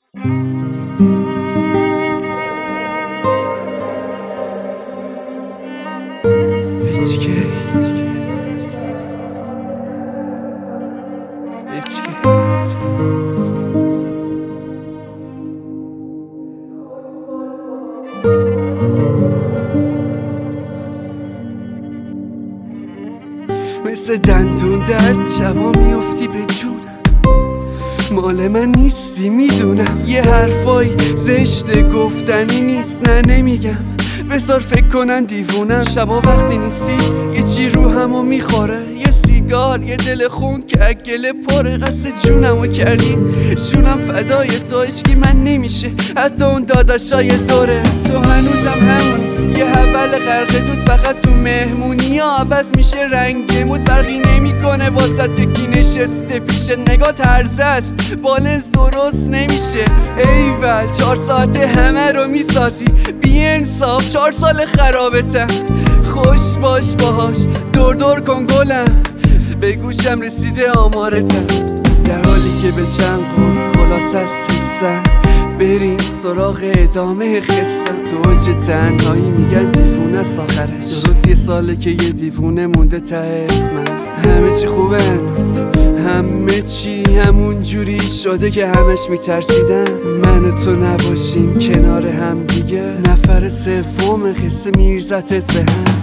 مثل دندون درد شبا میافتی به جونم، مال من نیستی میدونم. یه حرفایی زشته گفتنی نیست، نه نمیگم بذار فکر کنن دیوونم. شبا وقتی نیستی یه چی رو همو میخوره، یه سیگار یه دل خون که اگله پره. قصد جونمو کردی جونم فدای تو، هیچکی من نمیشه حتی اون داداشای دوره. تو هنوزم همون یه حول غرق دود، فقط تو مهمونی ها عوض میشه رنگ مود. فرقی نمیکنه واسه تو کی نشسته پیش، نگاه طرز است بالنس درست نمیشه. ایول 4 ساعته همه رو میسازی بی انصاف، 4 سال خرابتم. خوش باش باهاش دور دور کن گلم، به گوشم رسیده آمارتم. در حالی که به چند قوس خلاص از حسم، بریم سراغ ادامه خستم. تو اوج تنهایی میگن دیوونه است آخرش، درست 1 ساله که یه دیوونه مونده ته اسمم. همه چی خوبه هنوز، همه چی همون جوری شده که همش میترسیدن من و تو نباشیم کنار هم دیگه. نفر سوم قصه میرزتت به هم.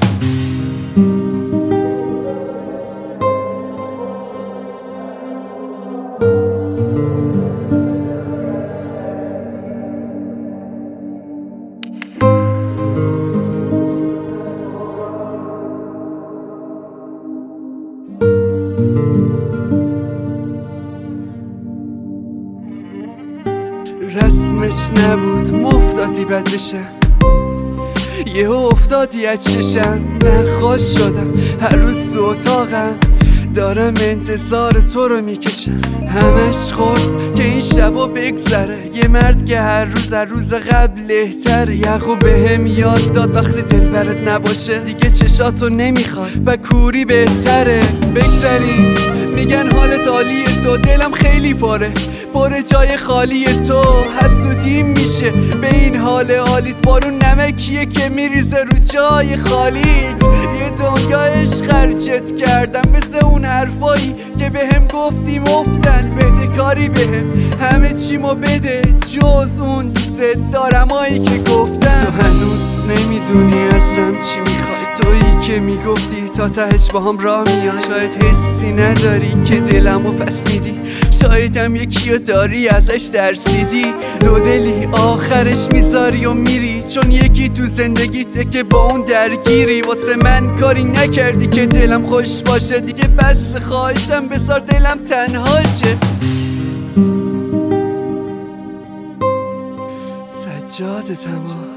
رسمش نبود مفتادی بد بشم، یهو افتادی از چشم. نخواش شدم هر روز تو اتاقم، دارم انتظار تو رو میکشم. همش خواست که این شبا بگذره، یه مرد که هر روز قبل بهتره. یعقوب بهم یاد داد وقتی دل برات نباشه دیگه چشاتو نمیخواد و کوری بهتره. بگذریم میگن حالت عالیه تو، دلم خیلی پره جای خالی تو. حسودیم میشه به این حال عالیت، بارون نمکیه که میریزه رو جای خالیت. یه دنیا عشق خرجت کردم مثل اون حرفایی که بهم گفتی مفتن، بدهکاری بهم همه چیمو بده جز اون دوست دارمایی که گفتم. تو هنوز نمیدونی اصلا چی میخوای، تویی که میگفتی تا تهش با هم راه میای. شاید حسی نداری که دلمو پس میدی، شایدم یکیو داری ازش ترسیدی. دو دلی آخرش میذاری و میری، چون یکی تو زندگیته که با اون درگیری. واسه من کاری نکردی که دلم خوش باشه دیگه، بس خواهشم بذار دلم تنها شه. سجادتم